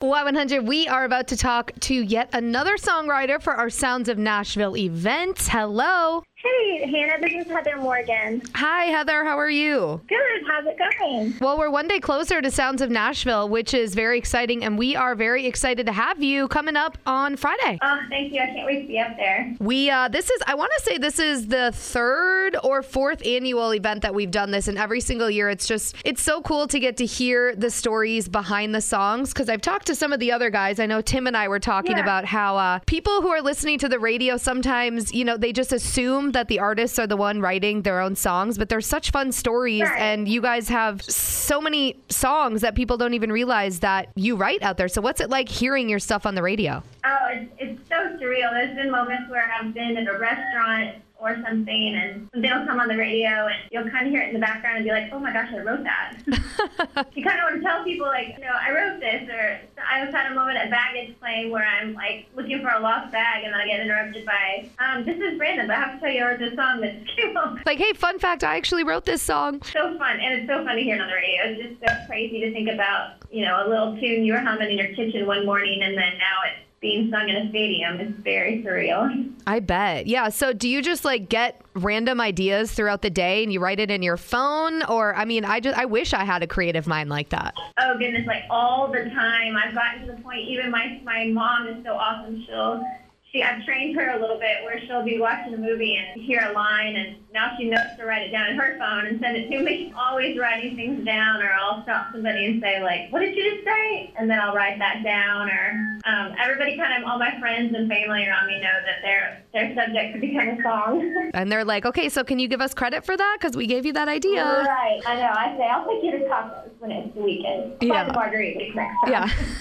Y100, we are about to talk to yet another songwriter for our Sounds of Nashville event. Hello. Hey, Hannah, this is Heather Morgan. Hi, Heather. How are you? Good. How's it going? Well, we're one day closer to Sounds of Nashville, which is very exciting, and we are very excited to have you coming up on Friday. Oh, thank you. I can't wait to be up there. I want to say this is the third or fourth annual event that we've done this, and every single year it's so cool to get to hear the stories behind the songs, because I've talked to some of the other guys. I know Tim and I were talking about how people who are listening to the radio sometimes, they just assume that the artists are the one writing their own songs, but they're such fun stories, and you guys have so many songs that people don't even realize that you write out there. So what's it like hearing your stuff on the radio? Oh, it's so surreal. There's been moments where I've been at a restaurant or something, and something will come on the radio, and you'll kind of hear it in the background and be like, oh my gosh, I wrote that. You kind of want to tell people, like, I wrote this. Or I was had a moment at Baggage playing where I'm, like, looking for a lost bag, and then I get interrupted by, this is random, but I have to tell you I wrote this song that came on. Like, hey, fun fact, I actually wrote this song. So fun, and it's so fun to hear it on the radio. It's just so crazy to think about, a little tune you were humming in your kitchen one morning, and then now it's being sung in a stadium. Is very surreal. I bet. Yeah. So do you just get random ideas throughout the day and you write it in your phone? Or, I wish I had a creative mind like that. Oh goodness, all the time. I've gotten to the point, even my mom is so awesome. I've trained her a little bit where she'll be watching a movie and hear a line, and now she knows to write it down in her phone and send it to me. She's always writing things down, or I'll stop somebody and say, what did you just say? And then I'll write that down. Or everybody all my friends and family around me know that their subject could become a song. And they're like, okay, so can you give us credit for that? Because we gave you that idea. Right. I know. I say, I'll take you to tacos when it's the weekend. Yeah. Buy the margaritas next time.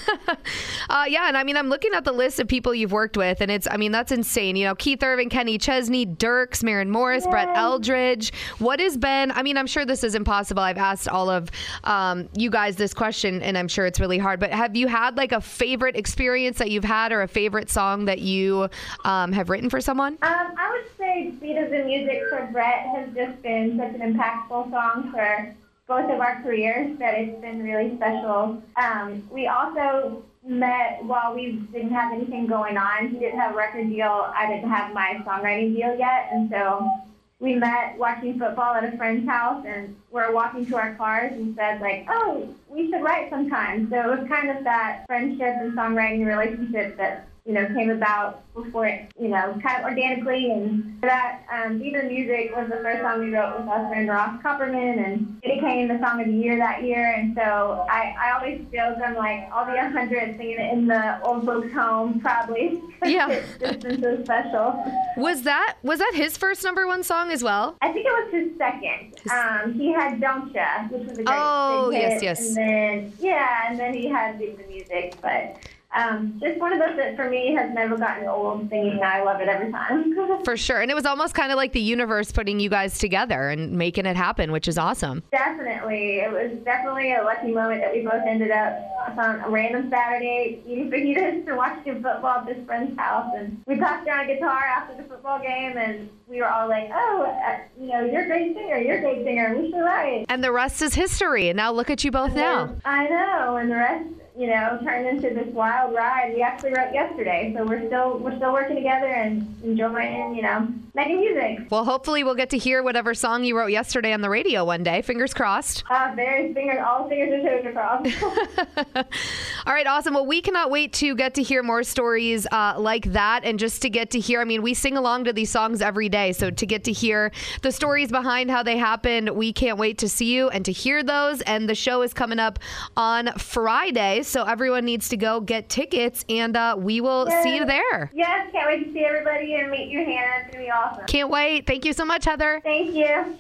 Yeah. And I'm looking at the list of people you've worked with, and that's insane. Keith Urban, Kenny Chesney, Dierks, Maren Morris, Brett Eldridge. What has been, I'm sure this is impossible. I've asked all of you guys this question, and I'm sure it's really hard, but have you had a favorite experience that you've had, or a favorite song that you have written for someone? I would say Beat of the Music for Brett has just been such an impactful song for both of our careers that it's been really special. We also met while we didn't have anything going on. He didn't have a record deal. I didn't have my songwriting deal yet. And so we met watching football at a friend's house, and we're walking to our cars and said, oh, we should write sometime. So it was kind of that friendship and songwriting relationship that came about before it, kind of organically. And that Beat of the Music was the first song we wrote with us and Ross Copperman, and it became the song of the year that year. And so I always feel I'm I'll be 100 singing it in the old folks' home, probably. Yeah. It's just been so special. Was that his first #1 song as well? I think it was his second. He had Don't Ya, which was a great big hit. Yes. And then he had Beat of the Music, but just one of those that for me has never gotten old singing. I love it every time. For sure. And it was almost kind of like the universe putting you guys together and making it happen, which is awesome. Definitely. It was definitely a lucky moment that we both ended up on a random Saturday eating fajitas and watching football at this friend's house. And we passed down a guitar after the football game, and we were all like, you're a great singer. We should write. And the rest is history. And now look at you both now. I know. And the rest, turned into this wild ride. We actually wrote yesterday, so we're still working together and enjoying, making music. Well, hopefully we'll get to hear whatever song you wrote yesterday on the radio one day. Fingers crossed. All fingers and toes are crossed. All right, awesome. Well, we cannot wait to get to hear more stories like that, and just to get to hear, we sing along to these songs every day, so to get to hear the stories behind how they happened, we can't wait to see you and to hear those. And the show is coming up on Friday, so everyone needs to go get tickets, and we will see you there. Yes, can't wait to see everybody and meet you, Hannah. It's going to be awesome. Can't wait. Thank you so much, Heather. Thank you.